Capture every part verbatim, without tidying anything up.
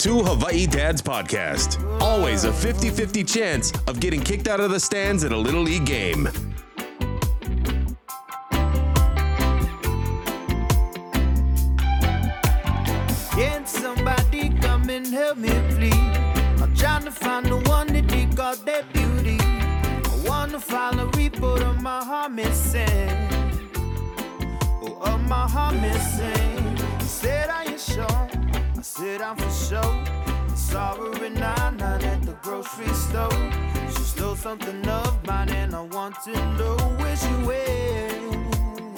Two Hawaii Dads podcast. Always a fifty-fifty chance of getting kicked out of the stands at a Little League game. Can somebody come and help me, please? I'm trying to find the one that they call their beauty. I want to file a report of my heart missing. Oh, of my heart missing. I said, are you sure? I said, I'm for sure. I saw her at nine nine at the grocery store. She stole something of mine and I want to know where she went.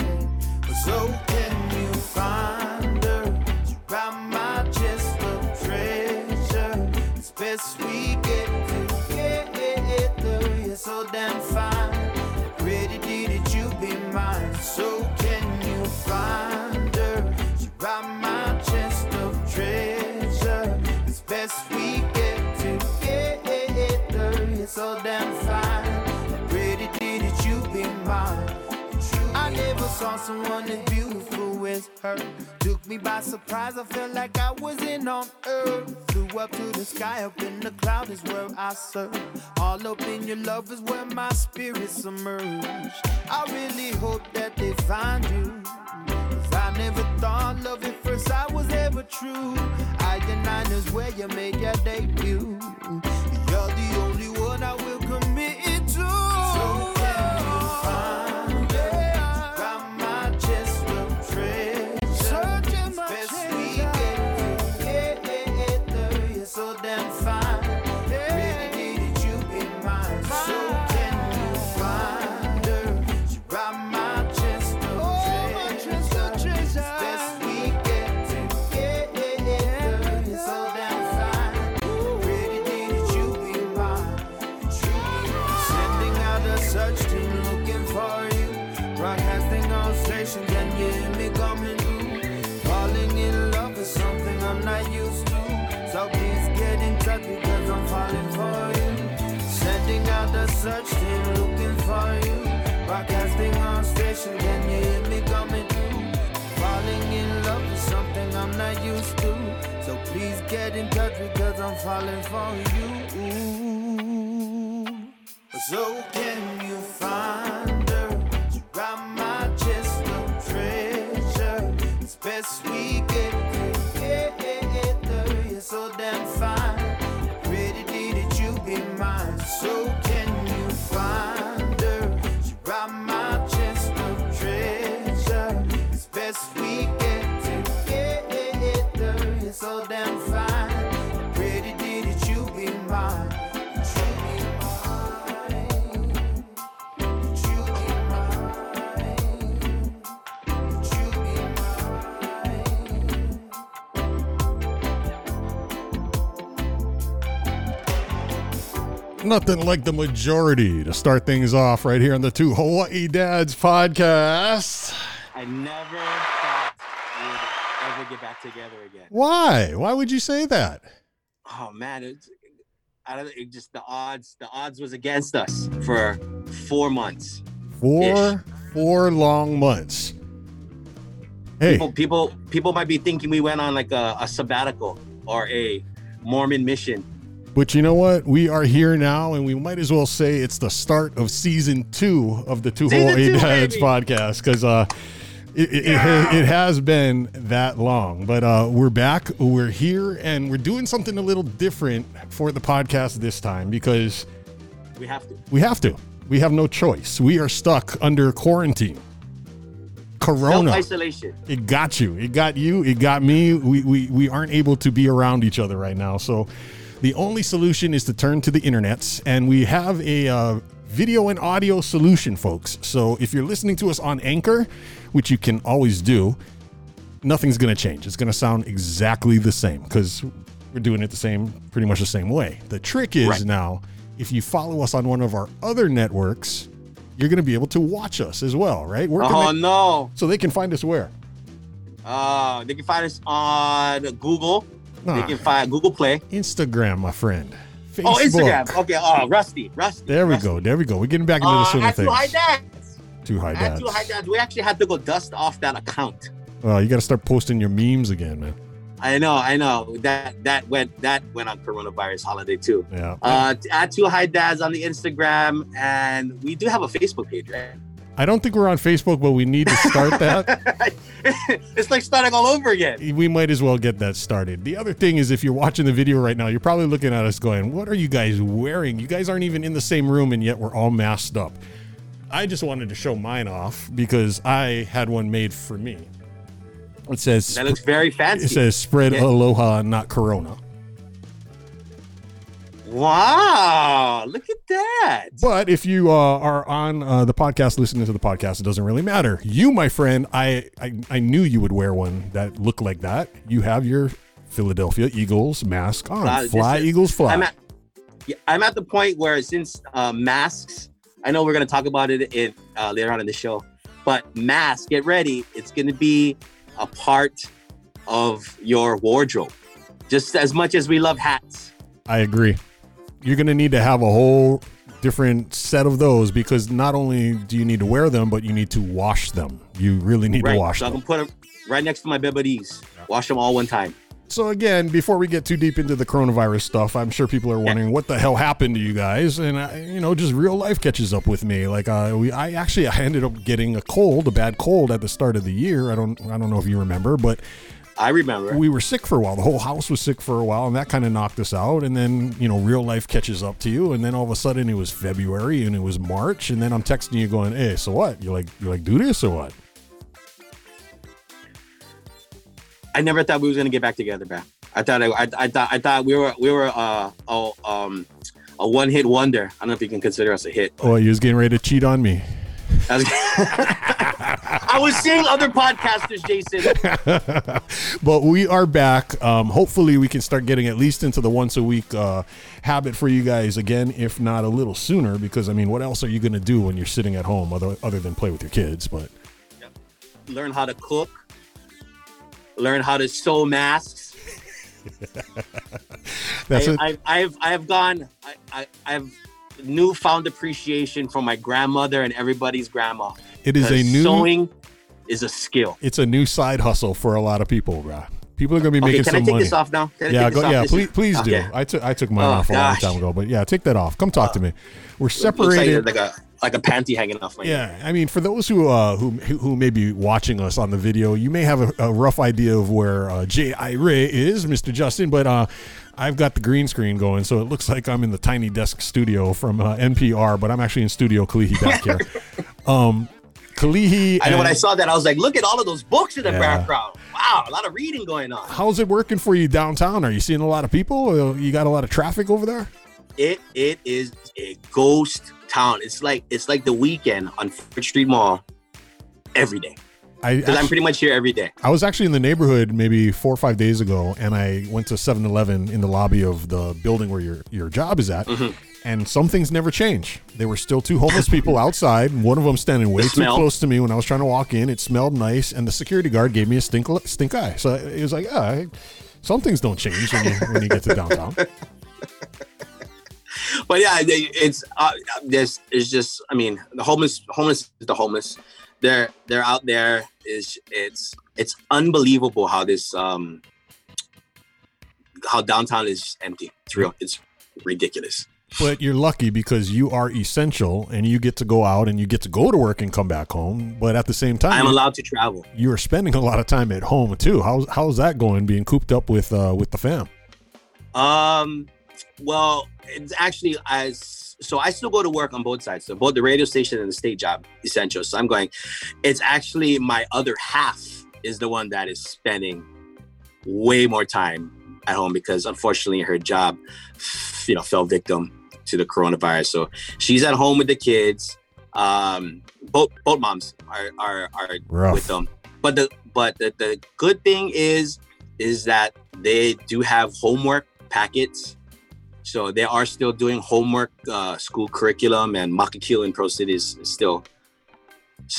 So can you find her? She round my chest of treasure. It's best we get together. You're so damn fine. Pretty did you be mine? So can you find her? She round my chest of treasure. It's best we get together. You're so damn fine. Pretty did you be mine? I never saw someone as beautiful as her. Took me by surprise, I felt like I wasn't on earth. Flew up to the sky, up in the cloud is where I serve. All up in your love is where my spirit submerged. I really hope that they find you, 'cause I never thought love at first sight was ever true. I and nine is where you made your debut. You're the only one I will commit to. So can you find her? Round my chest of treasure. It's best we get together. You're so damn fine. Really did you be mine? So can you find her? She round my chest of treasure. It's best we get together. You're so damn fine. Really did you be mine? Sending out a search team looking for you. Broadcasting on station, can you hear me coming through? Falling in love is something I'm not used to. So please get in touch because I'm falling for you. Sending out a search team looking for you. Broadcasting on station, can you hear me coming through? Falling in love is something I'm not used to. So please get in touch because I'm falling for you. So can you find her? She round my chest of treasure. It's best we get together. You're so damn fine. Pretty did you be mine? So can you find her? She round my chest of treasure. It's best we get together. You're so damn fine. Pretty did you be mine? Nothing like the majority to start things off right here on the Two Hawaii Dads podcast. I never thought we would ever get back together again. Why? Why would you say that? Oh man, it's, I don't. It just the odds. The odds was against us for four months. Four, four long months. Hey, People, people, people might be thinking we went on like a, a sabbatical or a Mormon mission. but you know what? We are here now, and we might as well say it's the start of season two of the Two Season Hawaii two, Dads baby. podcast, because uh, it, it, it, ha- it has been that long. But uh, we're back, we're here, and we're doing something a little different for the podcast this time because We have to. we have to. We have no choice. We are stuck under quarantine. Corona. Self-isolation. It got you. It got you. It got me. We, we we aren't able to be around each other right now. So the only solution is to turn to the internets, and we have a uh, video and audio solution, folks. So if you're listening to us on Anchor, which you can always do, nothing's going to change. It's going to sound exactly the same because we're doing it the same, pretty much the same way. The trick is Right. now, if you follow us on one of our other networks, you're going to be able to watch us as well, right? Where can Oh they- no. so they can find us where? Uh, they can find us on Google. Nah. They can find Google Play. Instagram, my friend. Facebook. Oh, Instagram. Okay. Oh, Rusty. Rusty. There we Rusty. go. There we go. We're getting back into the Uh, swing of at Two things. High Dads. Two high At dads. Two High Dads. We actually had to go dust off that account. Well, you got to start posting your memes again, man. I know, I know. That that went that went on coronavirus holiday too. Yeah. Uh, at Two High Dads on the Instagram, and we do have a Facebook page, right? I don't think we're on Facebook, but we need to start that. It's like starting all over again. We might as well get that started. The other thing is, if you're watching the video right now, you're probably looking at us going, what are you guys wearing? You guys aren't even in the same room, and yet we're all masked up. I just wanted to show mine off because I had one made for me. It says, That looks very fancy. it says spread Yeah. aloha, not corona. Wow, look at that. But if you uh, are on uh, the podcast, listening to the podcast, it doesn't really matter. You, my friend, I, I I knew you would wear one that looked like that. You have your Philadelphia Eagles mask on. Uh, this fly, is- Eagles, fly. I'm at, yeah, I'm at the point where since uh, masks, I know we're going to talk about it in, uh, later on in the show, but masks, get ready. It's going to be a part of your wardrobe, just as much as we love hats. I agree. You're going to need to have a whole different set of those because not only do you need to wear them, but you need to wash them. You really need Right, to wash so I them. can put them right next to my bed buddies. Wash them all one time. So again, before we get too deep into the coronavirus stuff, I'm sure people are wondering what the hell happened to you guys, and I, you know, just real life catches up with me. Like, uh, we, I actually I ended up getting a cold, a bad cold at the start of the year. I don't, I don't know if you remember, but I remember. we were sick for a while. The whole house was sick for a while, and that kind of knocked us out. And then, you know, real life catches up to you, and then all of a sudden it was February and it was March, and then I'm texting you going, "Hey, so what? You like, you like do this or what?" I never thought we was gonna get back together, man. I thought I, I, I thought I thought we were we were uh, a um a one hit wonder. I don't know if you can consider us a hit. Oh, you was getting ready to cheat on me. I was, I was seeing other podcasters, Jason. But we are back. Um, hopefully, we can start getting at least into the once a week uh, habit for you guys again, if not a little sooner. Because I mean, what else are you going to do when you're sitting at home other other than play with your kids? But Learn how to cook. Learn how to sew masks. that's I, it. I, I've I've gone. I, I, I've newfound appreciation for my grandmother and everybody's grandma. It is a Because new. sewing is a skill. It's a new side hustle for a lot of people, bro. People are going to be Okay, making can I some take money. this off now? Can I Yeah, take this go. off? Yeah, This please, is- please do. okay. I took I took mine Oh, off a long gosh. time ago, but yeah, take that off. Come talk to me. We're Looks like, separated. like a like a panty hanging off my head. Yeah, I mean, for those who uh, who who may be watching us on the video, you may have a, a rough idea of where uh, J I Ray is, Mister Justin, but uh, I've got the green screen going, so it looks like I'm in the Tiny Desk studio from uh, N P R, but I'm actually in Studio Kalihi back here. um, Kalihi, I know when I and- saw that, I was like, look at all of those books in the Yeah. background. Wow, a lot of reading going on. how's it working for you downtown? Are you seeing a lot of people? Uh, You got a lot of traffic over there? It it is a ghost town. It's like it's like the weekend on Fifth Street Mall every day. I Because I'm actu- pretty much here every day. I was actually in the neighborhood maybe four or five days ago, and I went to seven eleven in the lobby of the building where your, your job is at, Mhm. and some things never change. There were still two homeless people outside, and one of them standing way The too smell. close to me when I was trying to walk in. It smelled nice, and the security guard gave me a stink stink eye. So it was like, yeah, some things don't change when you, when you get to downtown. But yeah, they- it's uh, this is just. I mean, the homeless homeless is the homeless. They're they're out there. Is it's it's unbelievable how this um how downtown is empty. It's real. It's ridiculous. But you're lucky because you are essential, and you get to go out and you get to go to work and come back home. But at the same time, I'm allowed to travel. you are spending a lot of time at home too. How's how's that going? Being cooped up with uh, with the fam? Um, well, it's actually as so I still go to work on both sides, so both the radio station and the state job, essential. So I'm going. It's actually my other half is the one that is spending way more time at home because unfortunately her job, you know, fell victim to the coronavirus. So she's at home with the kids. Um, both both moms are are, are Rough. with them. But the but the, the good thing is is that they do have homework packets. So they are still doing homework, uh, school curriculum, and Makakil in Pro City is, is still s-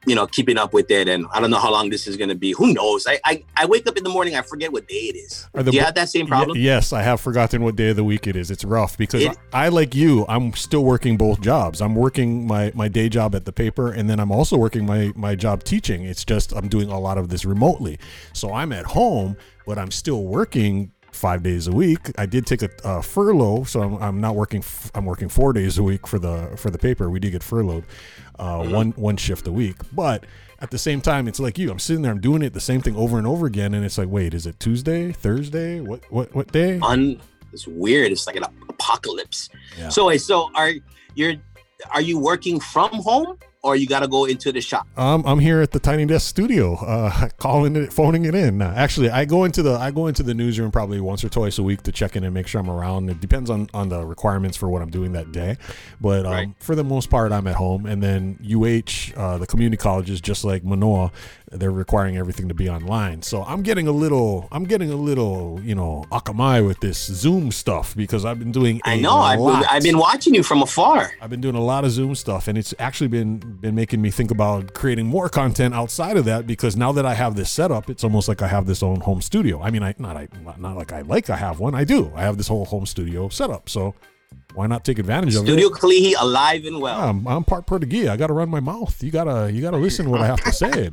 you know, keeping up with it. And I don't know how long this is going to be. Who knows? I, I I wake up in the morning, I forget what day it is. Are the, Do you have that same problem? Y- yes, I have forgotten what day of the week it is. It's rough because It- I, I, like you, I'm still working both jobs. I'm working my, my day job at the paper, and then I'm also working my, my job teaching. It's just I'm doing a lot of this remotely. So I'm at home, but I'm still working five days a week. I did take a, a furlough, so I'm, I'm not working. F- I'm working four days a week for the for the paper. We did get furloughed, uh, mm-hmm. one one shift a week. But at the same time, it's like you. I'm sitting there. I'm doing it the same thing over and over again, and it's like, wait, is it Tuesday, Thursday? What what what day? Un- it's weird. It's like an apocalypse. Yeah. So wait, so are you're are you working from home? Or you got to go into the shop? Um, I'm here at the Tiny Desk Studio, uh, calling it, phoning it in. Uh, actually, I go into the I go into the newsroom probably once or twice a week to check in and make sure I'm around. It depends on, on the requirements for what I'm doing that day, but um, right. for the most part, I'm at home. And then U H, uh, the community colleges, just like Manoa, they're requiring everything to be online. So I'm getting a little, I'm getting a little, you know, akamai with this Zoom stuff because I've been doing. I know. I've been, I've been watching you from afar. I've been doing a lot of Zoom stuff, and it's actually been been making me think about creating more content outside of that because now that I have this setup, it's almost like I have this own home studio. I mean, I not I not like I like I have one. I do. I have this whole home studio setup. So why not take advantage of Studio it? Kalihi alive and well. Yeah, I'm, I'm part Portuguese. I got to run my mouth. You gotta you gotta listen to what I have to say.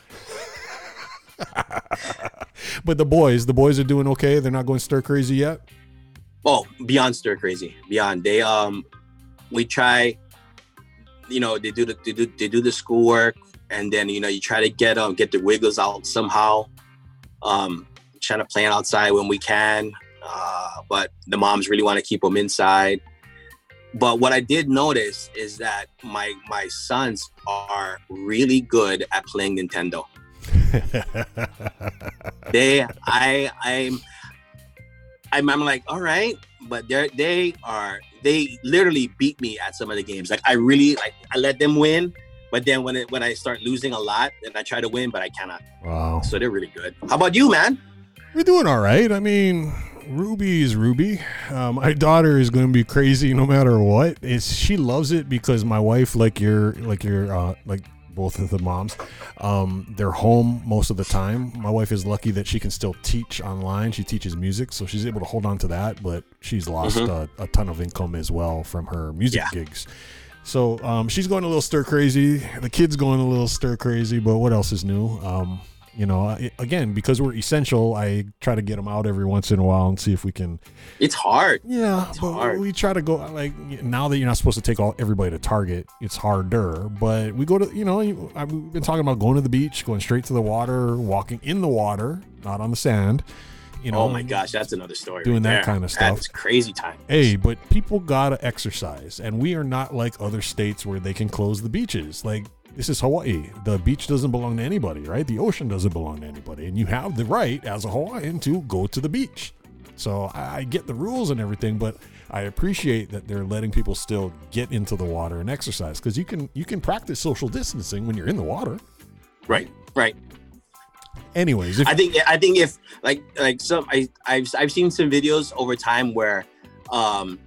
But the boys, the boys are doing okay. They're not going stir crazy yet. Oh, beyond stir crazy. Beyond. They um, we try. You know, they do the they do, they do the schoolwork, and then you know you try to get um get the wiggles out somehow. Um, trying to play outside when we can, uh, but the moms really want to keep them inside. But what I did notice is that my my sons are really good at playing Nintendo. they, I, I'm, I'm, I'm like, all right, but they they are. They literally beat me at some of the games. Like I really like I let them win, but then when it, when I start losing a lot, then I try to win, but I cannot. Wow. So they're really good. How about you, man? We're doing all right. I mean, Ruby is Ruby. Um, my daughter is going to be crazy no matter what. It's she loves it because my wife, like your like your uh, like both of the moms, um, they're home most of the time. My wife is lucky that she can still teach online. She teaches music, so she's able to hold on to that, but she's lost mm-hmm. a, a ton of income as well from her music yeah. gigs. So um, she's going a little stir crazy. The kid's going a little stir crazy, but what else is new? Um, you know, I, again, because we're essential, I try to get them out every once in a while and see if we can. It's hard. Yeah, it's but hard. We try to go like now that you're not supposed to take all everybody to Target. It's harder, but we go to you know you, I've been talking about going to the beach, going straight to the water, walking in the water, not on the sand. You know, oh my gosh, that's another story. Doing right that there. kind of stuff. That's crazy time. Hey, but people gotta exercise, and we are not like other states where they can close the beaches. Like this is Hawaii. The beach doesn't belong to anybody, right? The ocean doesn't belong to anybody, and you have the right as a Hawaiian to go to the beach. So I, I get the rules and everything, but I appreciate that they're letting people still get into the water and exercise because you can you can practice social distancing when you're in the water. Right, right. Anyways, if, I think I think if like like some I I've I've seen some videos over time where um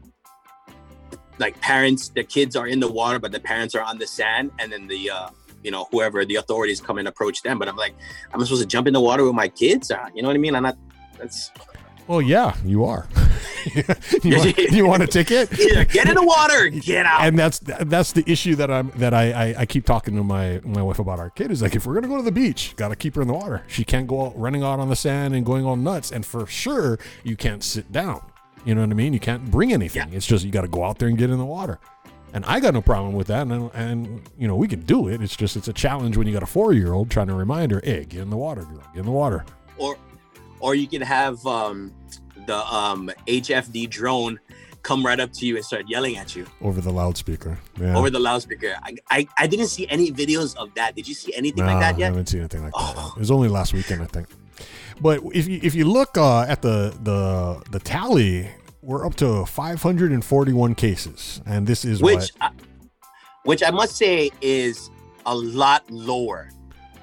like parents the kids are in the water but the parents are on the sand and then the uh you know whoever the authorities come and approach them, but I'm like I'm supposed to jump in the water with my kids, uh, you know what I mean? I'm not that's well yeah you are. you, want, you want a ticket? Either get in the water or get out. And that's that's the issue that I'm that I, I I keep talking to my my wife about. Our kid is like, if we're gonna go to the beach, gotta keep her in the water. She can't go out running out on the sand and going all nuts, and for sure you can't sit down. You know what I mean? You can't bring anything. Yeah. It's just you got to go out there and get in the water. And I got no problem with that. And, and you know, we can do it. It's just it's a challenge when you got a four-year-old trying to remind her, hey, get in the water, girl, get in the water. Or or you can have um, the um, H F D drone come right up to you and start yelling at you. Over the loudspeaker. Yeah. Over the loudspeaker. I, I, I didn't see any videos of that. Did you see anything no, like that yet? I haven't seen anything like oh. that. It was only last weekend, I think. But if you if you look uh, at the the the tally, we're up to five hundred forty-one cases, and this is which, what, I, which I must say is a lot lower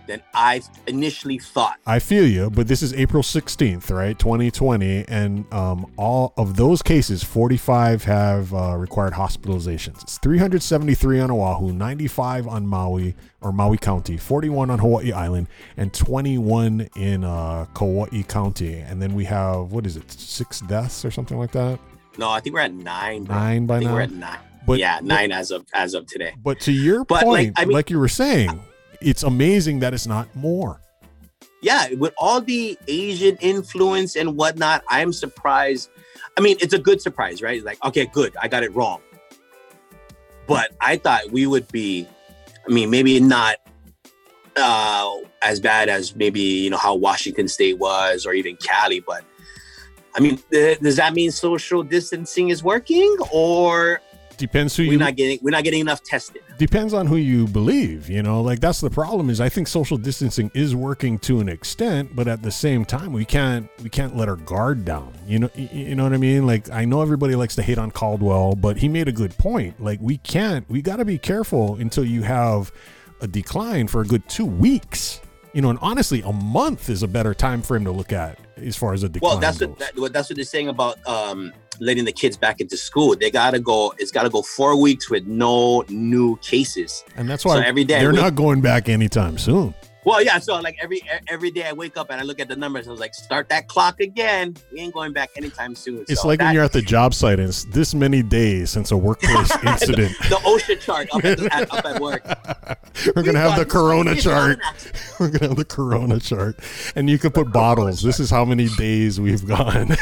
than I initially thought. I feel you, but this is April sixteenth, right? twenty twenty. And um, all of those cases, forty-five have uh, required hospitalizations. It's three hundred seventy-three on Oahu, ninety-five on Maui or Maui County, forty-one on Hawaii Island, and twenty-one in uh, Kauai County. And then we have, what is it, six deaths or something like that? No, I think we're at nine. Bro. Nine by I think now? We're at nine. But, yeah, nine as of as of today. But to your But, point, like, I mean- like you were saying, it's amazing that it's not more. Yeah, with all the Asian influence and whatnot, I'm surprised. I mean, it's a good surprise, right? Like, okay, good, I got it wrong. But I thought we would be, I mean, maybe not uh, as bad as maybe, you know, how Washington State was or even Cali. But, I mean, th- does that mean social distancing is working, or Depends who we're you not getting we're not getting enough tested? depends on who you believe, you know, like that's the problem. Is I think social distancing is working to an extent, but at the same time we can't we can't let our guard down, you know. y- you know what I mean? Like, I know everybody likes to hate on Caldwell, but he made a good point. Like, we can't we got to be careful until you have a decline for a good two weeks, you know. And honestly, a month is a better time frame to look at as far as a decline Well, that's goes. what that, what- that's what they're saying about um, letting the kids back into school. They gotta go. It's gotta go four weeks with no new cases. And that's why so every day I they're wake- not going back anytime soon. Well, yeah. So like every every day I wake up and I look at the numbers. I was like, start that clock again. We ain't going back anytime soon. It's So like that, when you're at the job site and it's this many days since a workplace incident. the OSHA chart up at, the, at, up at work. We're gonna have the Corona We've chart. done that. We're gonna have the Corona chart, and you could put bottles. This is how many days we've gone.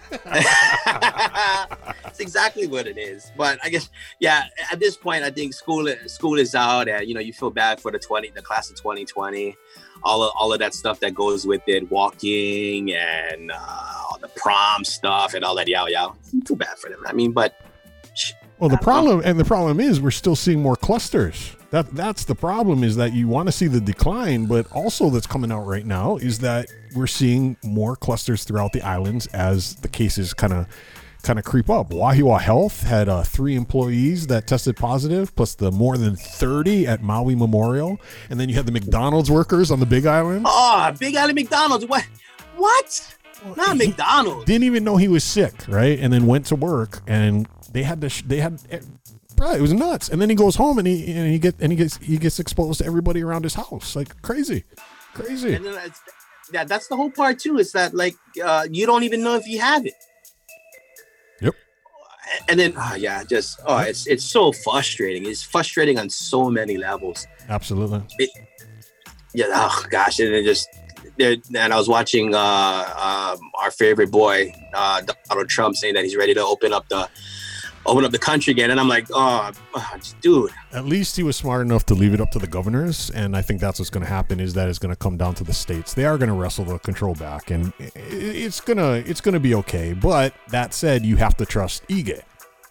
That's exactly what it is. But I guess, yeah, at this point, I think school school is out, and you know, you feel bad for the twenty, the class of twenty twenty, all of all of that stuff that goes with it, walking and uh, all the prom stuff and all that. Yeah, yeah, too bad for them. I mean, but Well, the problem and the problem is we're still seeing more clusters. That that's the problem, is that you want to see the decline, but also that's coming out right now is that we're seeing more clusters throughout the islands as the cases kind of kind of creep up. Wahiawa Health had uh, three employees that tested positive, plus the more than thirty at Maui Memorial, and then you had the McDonald's workers on the Big Island. oh, Big Island McDonald's. What? What? Not He McDonald's. Didn't even know he was sick, right? And then went to work, and they had to. Sh- they had. Bro, it was nuts. And then he goes home and he and he get and he gets he gets exposed to everybody around his house, like crazy, crazy. And then that's, yeah, that's the whole part too. Is that like uh, you don't even know if you have it. Yep. And then, oh yeah, just oh, it's it's so frustrating. It's frustrating on so many levels. Absolutely. Yeah. Oh gosh, and it just. There, and I was watching uh, um, our favorite boy, uh, Donald Trump, saying that he's ready to open up the open up the country again, and I'm like, oh, oh dude. At least he was smart enough to leave it up to the governors, and I think that's what's going to happen. Is that it's going to come down to the states. They are going to wrestle the control back, and it's gonna it's gonna be okay. But that said, you have to trust Ige.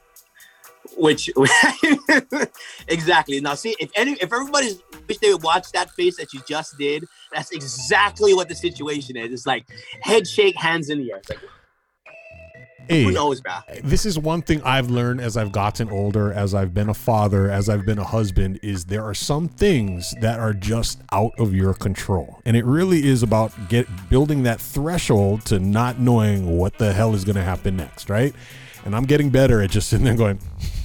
Which exactly. Now, see, if any, if everybody's wish they would watch that face that you just did, that's exactly what the situation is. It's like head shake, hands in the air. It's like, Hey, who knows, bro? this is one thing I've learned as I've gotten older, as I've been a father, as I've been a husband, is there are some things that are just out of your control. And it really is about get building that threshold to not knowing what the hell is going to happen next, right? And I'm getting better at just sitting there going,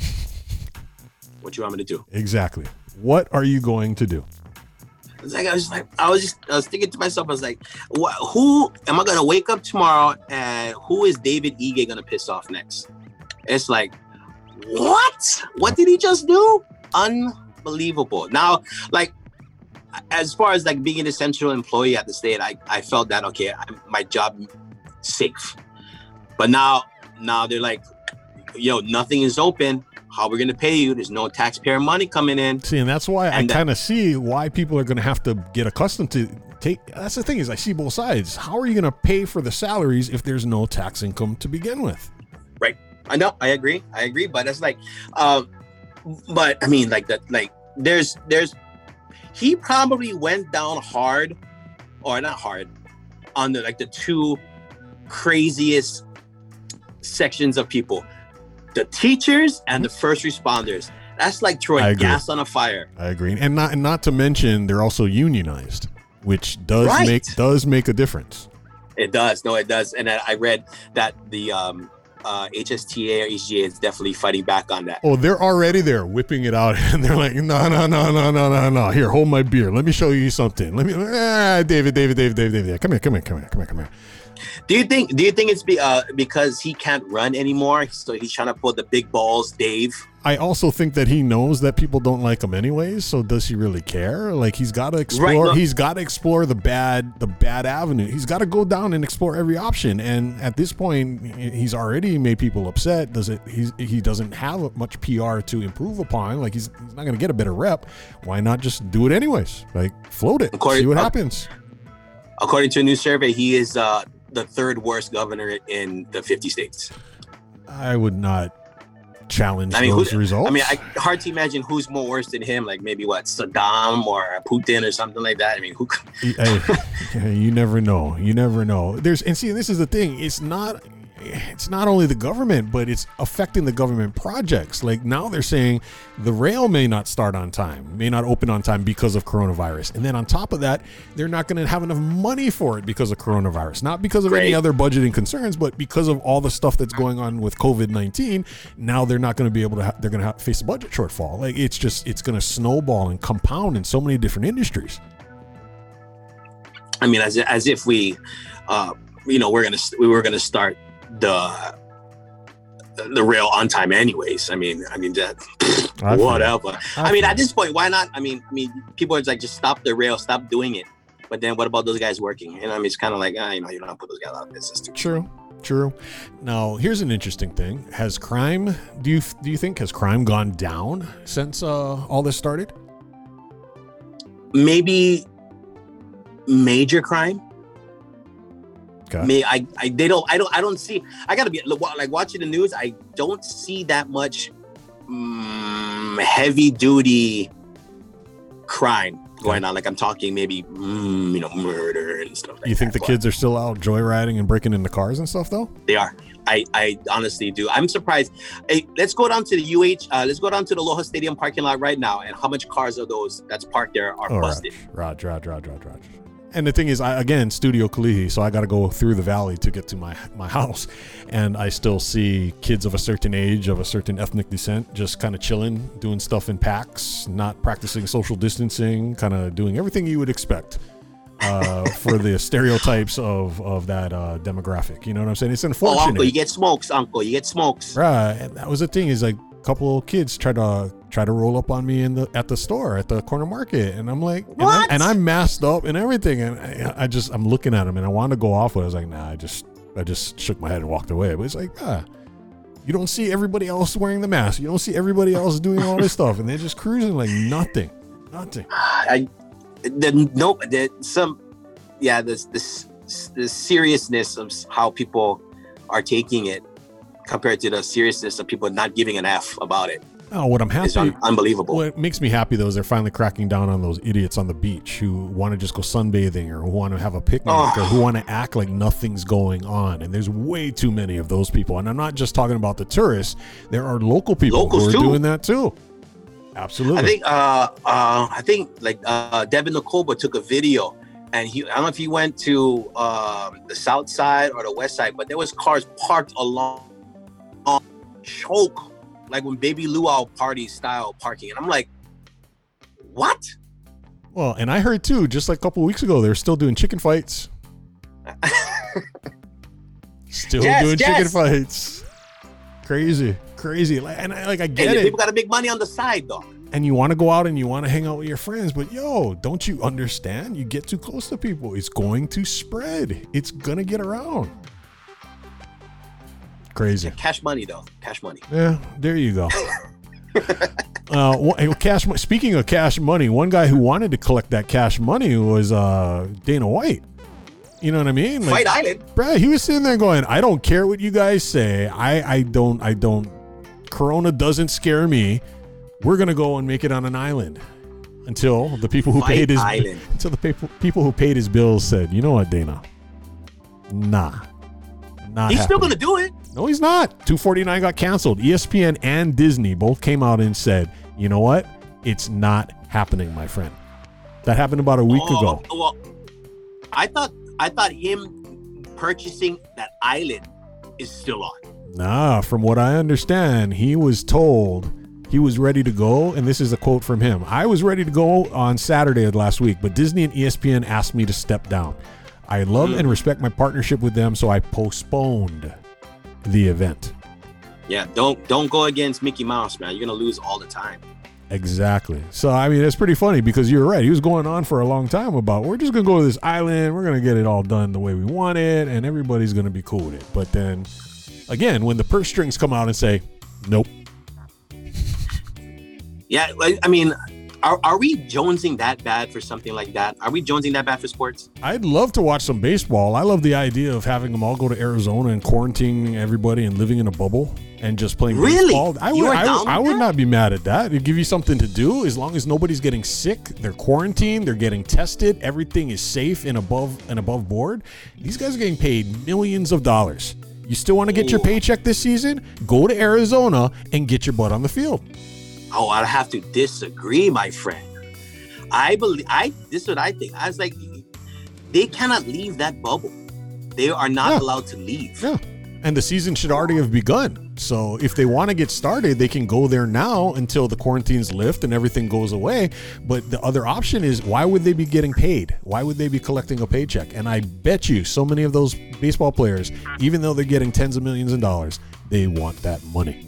What you want me to do? exactly. What are you going to do? It's like I was like I was just I was thinking to myself, I was like, what, who am I gonna wake up tomorrow and who is David Ige gonna piss off next? It's like, what? What did he just do? Unbelievable. Now, like, as far as like being an essential employee at the state, I, I felt that okay, I, my job safe. But now now they're like, yo, nothing is open. How we're gonna pay you? There's no taxpayer money coming in. See, and that's why And I that- kind of see why people are going to have to get accustomed to take. That's the thing, is I see both sides. How are you going to pay for the salaries if there's no tax income to begin with? Right. I know. I agree. I agree. But it's like, um, but I mean, like that, like there's, there's, he probably went down hard, or not hard, on the like the two craziest sections of people, the teachers and the first responders. That's like I throwing agree. gas on a fire. I agree, and not and not to mention they're also unionized. which does Right. make does make a difference. It does. No, it does. And I, I read that the um, uh, H S T A or H G A is definitely fighting back on that. Oh, they're already there whipping it out, and they're like, no, no, no, no, no, no, no. Here, hold my beer. Let me show you something. Let me, ah, David, David, David, David, David. Come here, come here, come here, come here, come here. Do you think? Do you think it's be, uh, because he can't run anymore, so he's trying to pull the big balls, Dave? I also think that he knows that people don't like him anyways. So does he really care? Like he's got to explore. Right, no. He's got to explore the bad, the bad avenue. He's got to go down and explore every option. And at this point, he's already made people upset. Does it? He's, he doesn't have much P R to improve upon. Like he's, he's not going to get a better rep. Why not just do it anyways? Like float it, According- see what uh, happens. According to a new survey, he is uh, the third worst governor in the fifty states. I would not challenge I mean, those who, results. I mean, I, hard to imagine who's more worse than him. Like maybe what Saddam or Putin or something like that. I mean, who? I, you never know. You never know. There's and see, this is the thing. It's not. It's not only the government, but it's affecting the government projects. Like now they're saying the rail may not start on time, may not open on time because of coronavirus. And then on top of that, they're not going to have enough money for it because of coronavirus. Not because of Great. any other budgeting concerns, but because of all the stuff that's going on with COVID nineteen. Now they're not going to be able to, ha- they're going to have, face a budget shortfall. Like it's just, it's going to snowball and compound in so many different industries. I mean, as as if we, uh, you know, we're gonna we were gonna start the the rail on time anyways. I mean, I mean that I feel whatever. I I, mean, feel at this point, why not? I mean, I mean, people are like, just stop the rail, stop doing it. But then, what about those guys working? And I mean, it's kind of like, ah, you know, you don't put those guys out of business. Too. True, true. Now, here's an interesting thing: has crime? Do you do you think has crime gone down since uh, all this started? Maybe major crime. Okay. May I, I? They don't. I don't. I don't see. I gotta be like watching the news. I don't see that much um, heavy duty crime going on. Like I'm talking maybe mm, you know murder and stuff. Like You think that. the kids are still out joyriding and breaking into cars and stuff, though? They are. I, I honestly do. I'm surprised. Hey, let's go down to the U H. Uh, let's go down to the Aloha Stadium parking lot right now. And how much cars are those that's parked there are Oh, busted? Raj, Raj, Raj, Raj, Raj. And the thing is, I, again, Studio Kalihi, so I got to go through the valley to get to my, my house. And I still see kids of a certain age, of a certain ethnic descent, just kind of chilling, doing stuff in packs, not practicing social distancing, kind of doing everything you would expect uh, for the stereotypes of, of that uh, demographic. You know what I'm saying? It's Oh, unfortunate. uncle, you get smokes, uncle. You get smokes. Right. And that was the thing is like a couple of kids tried to try to roll up on me in the at the store at the corner market, and I'm like, and, What? I, and I'm masked up and everything, and I, I just I'm looking at him and I wanted to go off, but I was like, nah, I just I just shook my head and walked away. But it's like, ah, you don't see everybody else wearing the mask, you don't see everybody else doing all this stuff, and they're just cruising like nothing, nothing. I, the, nope. The, some, yeah. This this the seriousness of how people are taking it compared to the seriousness of people not giving an F about it. Oh, what I'm It's happy. un- unbelievable. What makes me happy though is they're finally cracking down on those idiots on the beach who want to just go sunbathing or who want to have a picnic Oh. or who want to act like nothing's going on. And there's way too many of those people. And I'm not just talking about the tourists. There are local people Locals who are too. doing that too. Absolutely. I think uh uh I think like uh Devin Nakoba took a video, and he I don't know if he went to um the south side or the west side, but there was cars parked along on choke, like when Baby Luau party style parking. And I'm like, what? Well, and I heard too, just like a couple of weeks ago, they're still doing chicken fights. Still Yes, doing chicken yes. fights. Crazy, crazy. Like, and I like I get And it. people gotta make money on the side though. And you want to go out and you want to hang out with your friends, but yo, don't you understand? You get too close to people, it's going to spread. It's gonna get around. Crazy. Cash money though. Cash money. Yeah, there you go. uh, one- cash. mo- Speaking of cash money, one guy who wanted to collect that cash money was uh, Dana White. You know what I mean? Fight Island. Brad, he was sitting there going, "I don't care what you guys say. I, I don't, I don't. Corona doesn't scare me. We're gonna go and make it on an island." Until the people who Fight paid his, Island. until the people people who paid his bills said, "You know what, Dana? Nah, not. He's still happening." gonna do it. No, he's not. two forty-nine got canceled. E S P N and Disney both came out and said, "You know what? It's not happening, my friend." That happened about a week Oh, ago. Well, I thought I thought him purchasing that island is still on. Nah, from what I understand, he was told he was ready to go, and this is a quote from him. I was ready to go on Saturday of last week, but Disney and E S P N asked me to step down. I love mm. and respect my partnership with them, so I postponed the event. Yeah, don't don't go against Mickey Mouse, man. You're gonna lose all the time. Exactly. So, I mean, it's pretty funny because you're right. He was going on for a long time about, we're just going to go to this island. We're going to get it all done the way we want it, and everybody's going to be cool with it. But then, again, when the purse strings come out and say, nope. Yeah, I mean, are, are we jonesing that bad for something like that? Are we jonesing that bad for sports? I'd love to watch some baseball. I love the idea of having them all go to Arizona and quarantining everybody and living in a bubble and just playing really? baseball. I you would, are down I, I would that? not be mad at that. It'd give you something to do as long as nobody's getting sick. They're quarantined. They're getting tested. Everything is safe and above and above board. These guys are getting paid millions of dollars. You still want to get Ooh. your paycheck this season? Go to Arizona and get your butt on the field. Oh, I have to disagree, my friend. I believe I. This is what I think. I was like, they cannot leave that bubble. They are not yeah. allowed to leave. Yeah. And the season should already have begun. So if they want to get started, they can go there now until the quarantines lift and everything goes away. But the other option is, why would they be getting paid? Why would they be collecting a paycheck? And I bet you so many of those baseball players, even though they're getting tens of millions of dollars, they want that money.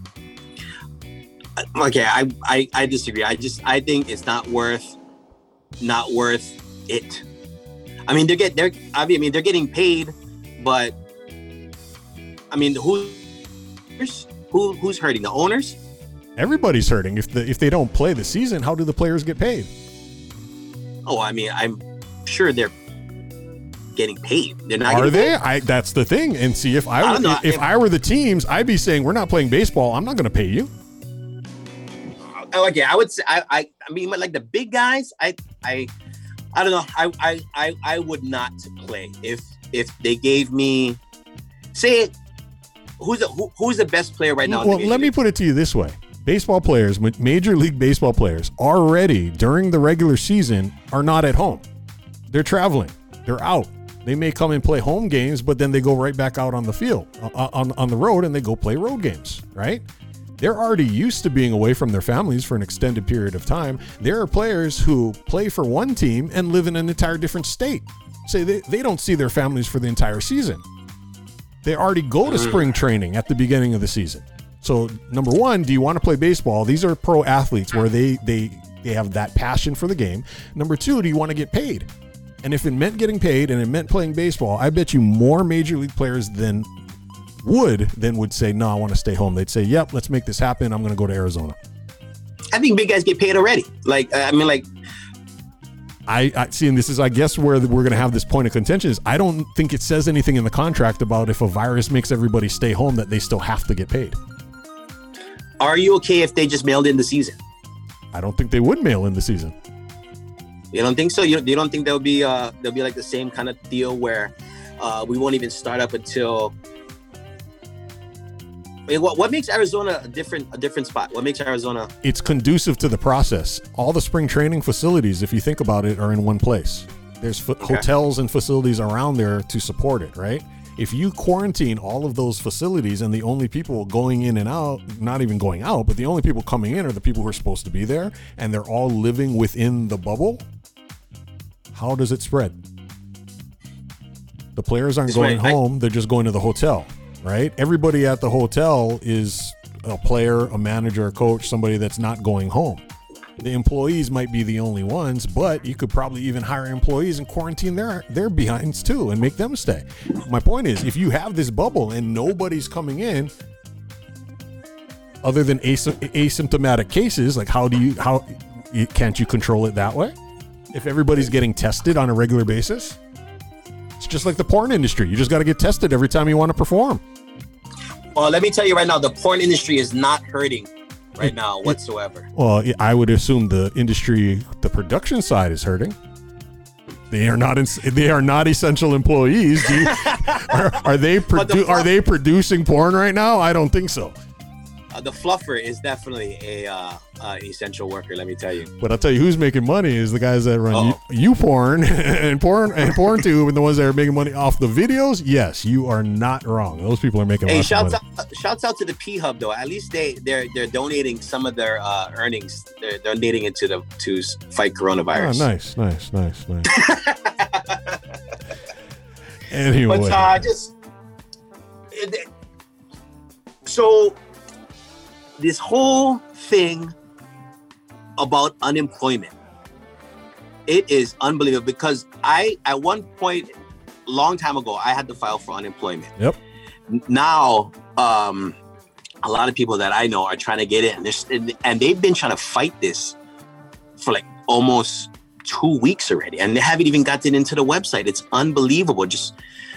Okay, I, I, I disagree. I just I think it's not worth not worth it. I mean, they're get they're I mean they're getting paid, but I mean, who, who who's hurting? The owners? Everybody's hurting. If the if they don't play the season, how do the players get paid? Oh, I mean, I'm sure they're getting paid. They're not. Are they? Paid. I. That's the thing. And see, if I, I were, know, if, if if, I were the teams, I'd be saying, we're not playing baseball. I'm not going to pay you. Okay, I would say I, I I mean like the big guys, I I I don't know. I I I, I would not play if if they gave me say who's the, who, who's the best player right now. Well, let me put it to you this way: baseball players, Major League Baseball players, already during the regular season are not at home. They're traveling. They're out. They may come and play home games, but then they go right back out on the field, uh, on on the road, and they go play road games. Right? They're already used to being away from their families for an extended period of time. There are players who play for one team and live in an entire different state. Say they, they don't see their families for the entire season. They already go to spring training at the beginning of the season. So number one, do you want to play baseball? These are pro athletes where they they they have that passion for the game. Number two, do you want to get paid? And if it meant getting paid and it meant playing baseball, I bet you more major league players than would then would say, no, I want to stay home. They'd say, yep, let's make this happen. I'm going to go to Arizona. I think big guys get paid already. Like, I mean, like, I, I see, and this is, I guess, where we're going to have this point of contention is I don't think it says anything in the contract about if a virus makes everybody stay home that they still have to get paid. Are you okay if they just mailed in the season? I don't think they would mail in the season. You don't think so? You don't, you don't think there'll be uh there'll be like the same kind of deal where uh, we won't even start up until. I mean, what what makes Arizona a different a different spot? What makes Arizona? It's conducive to the process. All the spring training facilities, if you think about it, are in one place. There's f- okay. hotels and facilities around there to support it, right? If you quarantine all of those facilities and the only people going in and out, not even going out, but the only people coming in are the people who are supposed to be there, and they're all living within the bubble, how does it spread? The players aren't This going way, home. I- they're just going to the hotel. Right? Everybody at the hotel is a player, a manager, a coach, somebody that's not going home. The employees might be the only ones, but you could probably even hire employees and quarantine their, their behinds too and make them stay. My point is, if you have this bubble and nobody's coming in, other than asy- asymptomatic cases, like how do you, how can't you control it that way? If everybody's getting tested on a regular basis, it's just like the porn industry. You just got to get tested every time you want to perform. Well, let me tell you right now, the porn industry is not hurting right now whatsoever. Well, I would assume the industry, the production side is hurting. They are not. In, they are not essential employees. Do you, are, are they? Produ- the, are they producing porn right now? I don't think so. uh, the fluffer is definitely a uh, uh, essential worker. Let me tell you. But I'll tell you who's making money is the guys that run Uh-oh. you porn and porn and porn tube, and the ones that are making money off the videos. Yes, you are not wrong. Those people are making. Hey, lots shouts of money. out, shouts out to the P Hub though. At least they they're they're donating some of their uh, earnings. They're donating it to the to fight coronavirus. Oh, nice, nice, nice, nice. Anyway, But uh, just it, so this whole thing about unemployment, it is unbelievable because I at one point, long time ago, I had to file for unemployment. Yep. Now, um, a lot of people that I know are trying to get in, and, and they've been trying to fight this for like almost two weeks already, and they haven't even gotten into the website. It's unbelievable. Just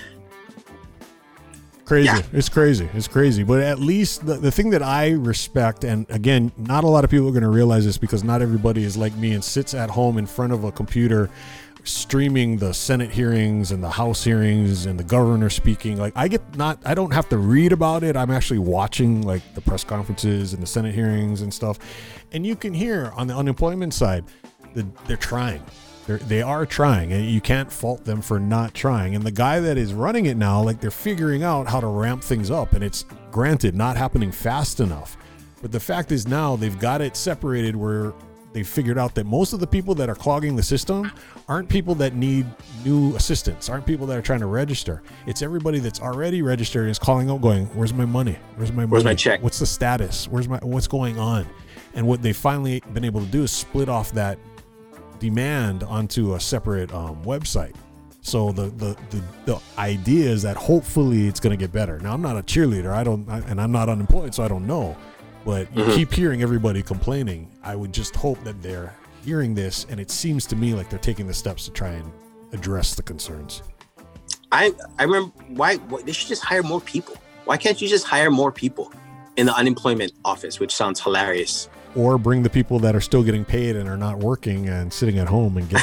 crazy. Yeah. It's crazy. It's crazy. But at least the, the thing that I respect, and again, not a lot of people are going to realize this because not everybody is like me and sits at home in front of a computer streaming the Senate hearings and the House hearings and the governor speaking. Like I get not, I don't have to read about it. I'm actually watching like the press conferences and the Senate hearings and stuff. And you can hear on the unemployment side that they're trying. They're, they are trying, and you can't fault them for not trying. And the guy that is running it now, like they're figuring out how to ramp things up, and it's granted not happening fast enough. But the fact is now they've got it separated where they figured out that most of the people that are clogging the system aren't people that need new assistance, aren't people that are trying to register. It's everybody that's already registered and is calling out going, where's my money? Where's my money? Where's my check? What's the status? Where's my, what's going on? And what they've finally been able to do is split off that demand onto a separate um, website. So the, the the the idea is that hopefully it's going to get better. Now I'm not a cheerleader, I don't, I, and I'm not unemployed, so I don't know. But you Mm-hmm. keep hearing everybody complaining. I would just hope that they're hearing this, and it seems to me like they're taking the steps to try and address the concerns. I I remember why, why they should just hire more people. Why can't you just hire more people in the unemployment office, which sounds hilarious? Or bring the people that are still getting paid and are not working and sitting at home and get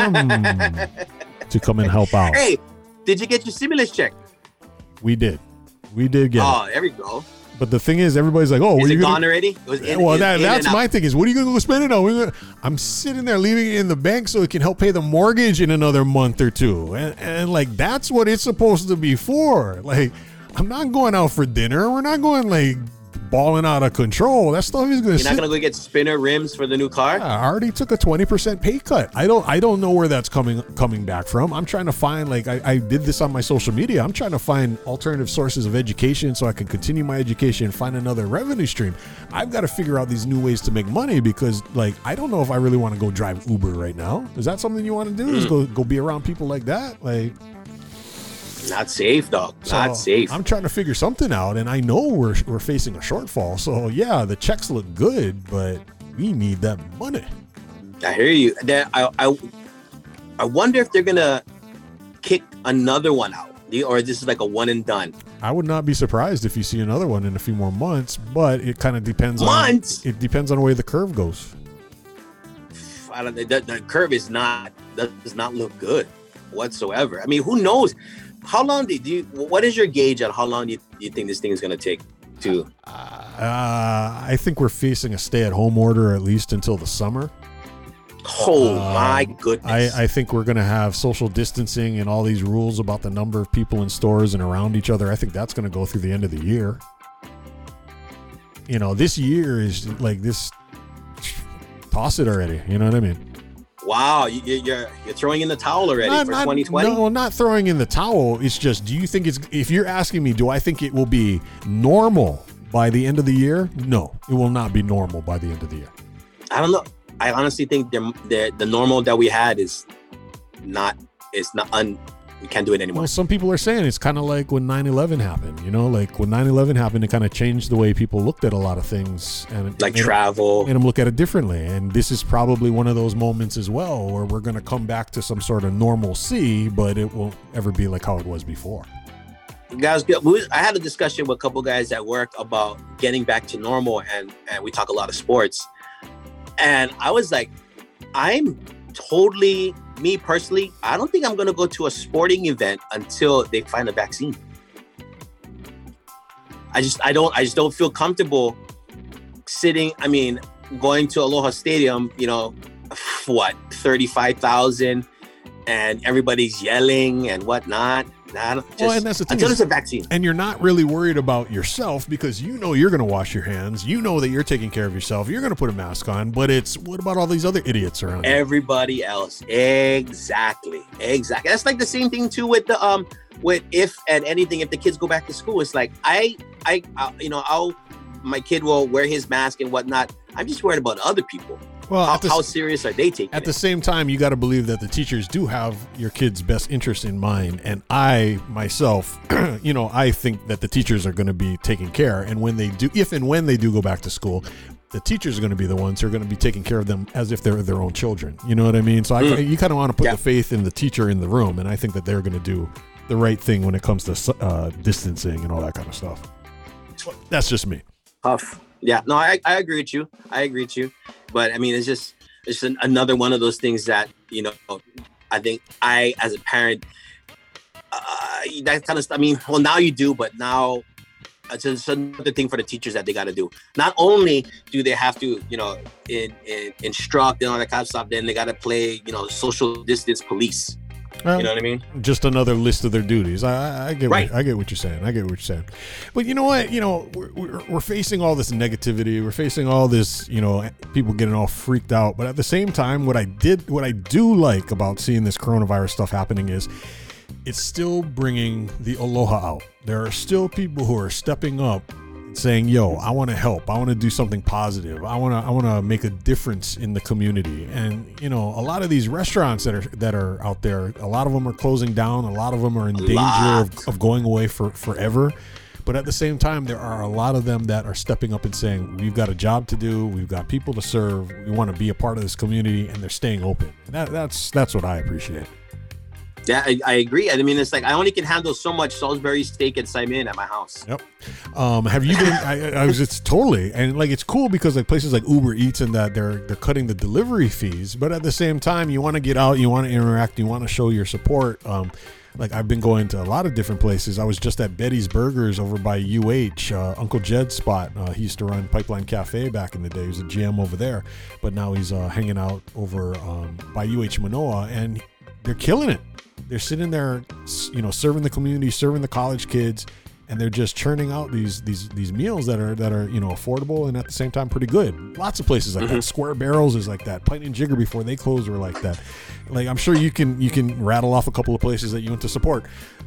them to come and help out. Hey, did you get your stimulus check? We did. We did get Oh, it. there we go. But the thing is, everybody's like, oh, Is what are it you gone gonna, already? It was in, well, in- that, in that's and my out. thing is, what are you going to go spend it on? We're gonna, I'm sitting there leaving it in the bank so it can help pay the mortgage in another month or two. And, and like, that's what it's supposed to be for. Like, I'm not going out for dinner. We're not going like balling out of control. That stuff is going to You're sit. not gonna go get spinner rims for the new car? I already took a twenty percent pay cut. I don't I don't know where that's coming coming back from. I'm trying to find, like, I, I did this on my social media. I'm trying to find alternative sources of education so I can continue my education and find another revenue stream. I've got to figure out these new ways to make money because, like, I don't know if I really want to go drive Uber right now. Is that something you want to do? Is go go be around people like that? Like, Not safe, dog. so Not safe. I'm trying to figure something out, and I know we're we're facing a shortfall. So yeah, the checks look good, but we need that money. I hear you. That I, I I wonder if they're gonna kick another one out, or this is like a one and done. I would not be surprised if you see another one in a few more months, but it kind of depends Months? on it depends on the way the curve goes. I don't. The, the curve is not does not look good whatsoever. I mean, who knows? How long do you? What is your gauge on how long do you, do you think this thing is gonna take to? Uh, I think we're facing a stay-at-home order at least until the summer. Oh Um, my goodness! I, I think we're going to have social distancing and all these rules about the number of people in stores and around each other. I think that's going to go through the end of the year. You know, this year is like this. Toss it already. You know what I mean? Wow, you, you- you're you're throwing in the towel already Not- for not- twenty twenty. No, not throwing in the towel. It's just, do you think it's, if you're asking me, do I think it will be normal by the end of the year? No, it will not be normal by the end of the year. I don't know. I honestly think the the, the normal that we had is not. It's not. Un, we can't do it anymore. Well, some people are saying it's kind of like when nine eleven happened, you know, like when nine eleven happened, it kind of changed the way people looked at a lot of things and it like made, travel. made them look at it differently. And this is probably one of those moments as well where we're going to come back to some sort of normalcy, but it won't ever be like how it was before. Guys, we- I had a discussion with a couple guys at work about getting back to normal, and and we talk a lot of sports. And I was like, I'm totally, me personally, I don't think I'm gonna go to a sporting event until they find a vaccine. I just, I don't, I just don't feel comfortable sitting, I mean, going to Aloha Stadium, you know, what, thirty-five thousand, and everybody's yelling and whatnot. Nah, just, well, and that's the thing. Until is, there's a vaccine. And you're not really worried about yourself because you know you're going to wash your hands. You know that you're taking care of yourself. You're going to put a mask on. But it's, what about all these other idiots around you? Everybody else. Exactly. Exactly. That's like the same thing too with the, um, with if and anything, if the kids go back to school, it's like, I, I, I you know, I'll, my kid will wear his mask and whatnot. I'm just worried about other people. Well, how, the, how serious are they taking At it? the same time, you got to believe that the teachers do have your kids' best interest in mind. And I, myself, you know, I think that the teachers are going to be taking care. And when they do, if and when they do go back to school, the teachers are going to be the ones who are going to be taking care of them as if they're their own children. You know what I mean? So I, Mm. you kind of want to put Yeah. the faith in the teacher in the room. And I think that they're going to do the right thing when it comes to uh, distancing and all that kind of stuff. That's just me. Tough. Yeah, no, I, I agree with you. I agree with you. But I mean, it's just, it's an, another one of those things that, you know, I think I, as a parent, uh, that kind of stuff. I mean, well, now you do, but now it's just another thing for the teachers that they got to do. Not only do they have to, you know, in, in, instruct and all that kind of stuff, then they got to play, you know, social distance police. Well, You know what I mean? Just another list of their duties. I, I, I get, Right. what, I get what you're saying. I get what you're saying. But you know what? You know, we're, we're, we're facing all this negativity. We're facing all this, you know, people getting all freaked out. But at the same time, what I did, what I do like about seeing this coronavirus stuff happening is it's still bringing the aloha out. There are still people who are stepping up, saying, "Yo, I want to help. I want to do something positive. I want to. I want to make a difference in the community." And you know, a lot of these restaurants that are that are out there, a lot of them are closing down. A lot of them are in danger of, of going away for forever. But at the same time, there are a lot of them that are stepping up and saying, "We've got a job to do. We've got people to serve. We want to be a part of this community," and they're staying open. And that, that's that's what I appreciate. Yeah, I, I agree. I mean, it's like I only can handle so much Salisbury steak and Simon at my house. Yep. Um, have you been? I, I was. It's totally, and like it's cool because like places like Uber Eats and that they're they're cutting the delivery fees, but at the same time, you want to get out, you want to interact, you want to show your support. Um, like I've been going to a lot of different places. I was just at Betty's Burgers over by U H, uh, Uncle Jed's spot. Uh, he used to run Pipeline Cafe back in the day. He was a G M over there, but now he's uh, hanging out over um, by U H Manoa, and they're killing it. They're sitting there, you know, serving the community, serving the college kids, and they're just churning out these these these meals that are that are you know affordable and at the same time pretty good. Lots of places like Mm-hmm. that. Square Barrels is like that. Pint and Jigger before they closed were like that. Like I'm sure you can you can rattle off a couple of places that you went to support.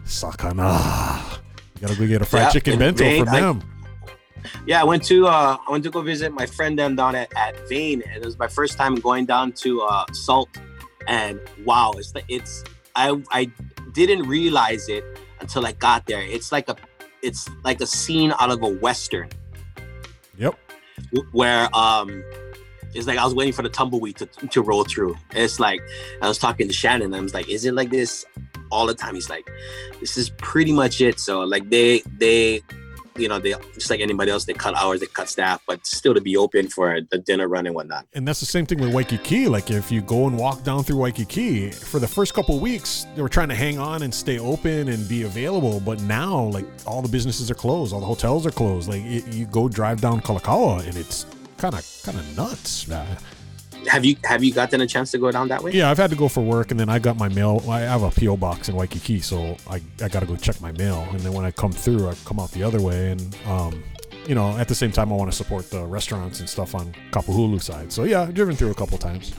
Sakana, you gotta go get a fried Yeah, chicken and bento Vane, from I- them. Yeah, I went to uh, I went to go visit my friend them down at, at Vane, and it was my first time going down to uh, Salt, and wow, it's like it's I I didn't realize it until I got there. It's like a it's like a scene out of a Western. Yep. Where um it's like I was waiting for the tumbleweed to, to roll through. And it's like I was talking to Shannon and I was like, is it like this all the time? He's like, this is pretty much it. So like they they you know, they just like anybody else, they cut hours, they cut staff, but still to be open for the dinner run and whatnot. And that's the same thing with Waikiki. Like if you go and walk down through Waikiki, for the first couple of weeks, they were trying to hang on and stay open and be available. But now, like all the businesses are closed, all the hotels are closed. Like it, you go drive down Kalakaua and it's kind of kind of nuts. Man. Have you have you gotten a chance to go down that way? Yeah, I've had to go for work, and then I got my mail. I have a P O box in Waikiki, so I, I got to go check my mail. And then when I come through, I come out the other way. And, um, you know, at the same time, I want to support the restaurants and stuff on Kapahulu side. So, yeah, I've driven through a couple times.